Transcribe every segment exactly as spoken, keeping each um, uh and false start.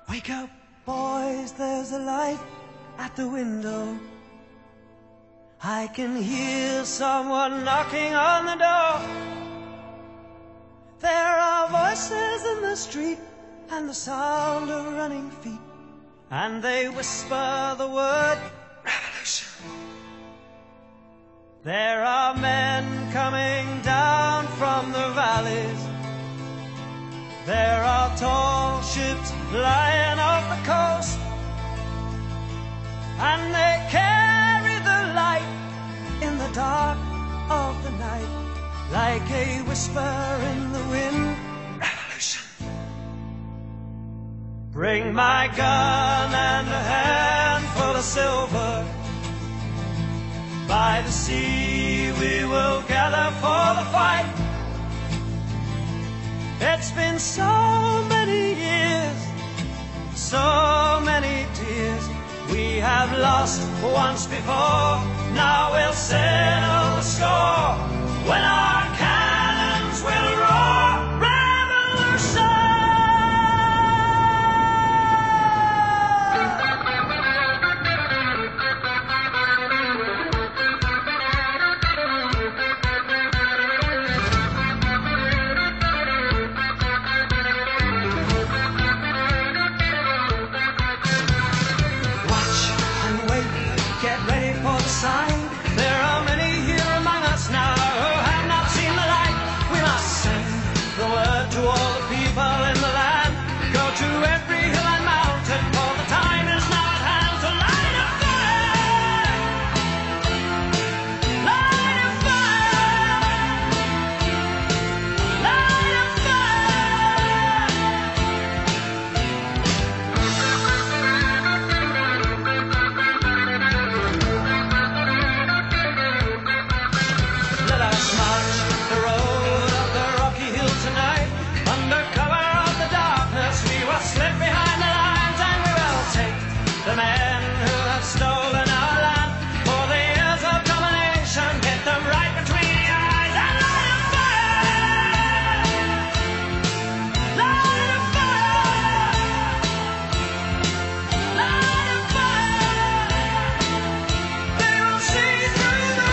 Wake up, boys, there's a light at the window. I can hear someone knocking on the door. There are voices in the street and the sound of running feet, and they whisper the word revolution. There are men coming down from the valleys. There are tall ships lying off the coast, and they carry the light in the dark of the night, like a whisper in the wind. Revolution. Bring my gun and a handful of silver. By the sea we will gather for the fight. It's been so many years, so many tears. We have lost once before, now we'll settle the score when our cannons will roar. Revolution! Sign. There are many here among us now who have not seen the light. We must send the word to all the people in the land. Go to every hill and mountain, for the time is now at hand to light a fire. Light a fire. Light a the men who have stolen our land for the years of domination, hit them right between the eyes and light a fire! Light a fire! Light a fire! They will see through the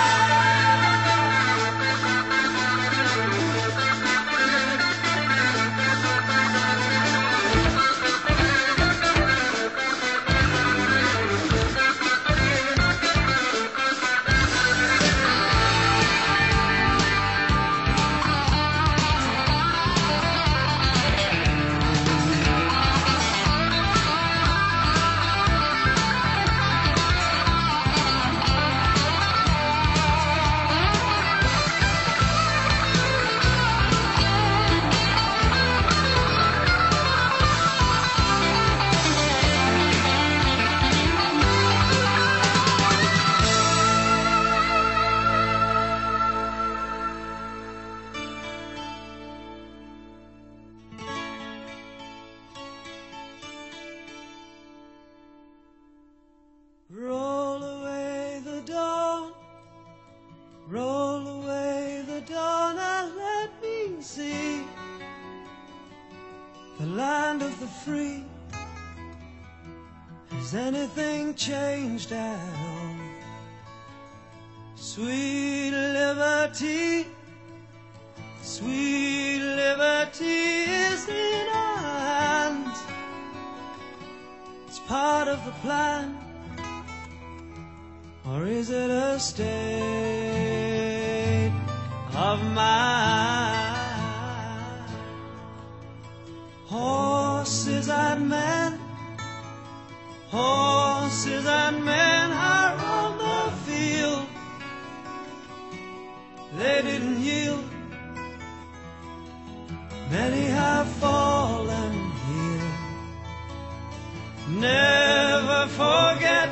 roll away the dawn, roll away the dawn, and let me see the land of the free. Has anything changed at all? Sweet liberty, sweet liberty is in our hands. It's part of the plan. Or is it a state of mind? Horses and men, horses and men are on the field. They didn't yield. Many have fallen here. Never forget,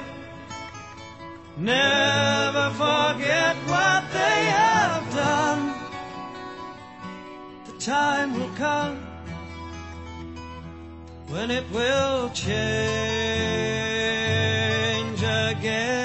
never forget what they have done. The time will come when it will change again.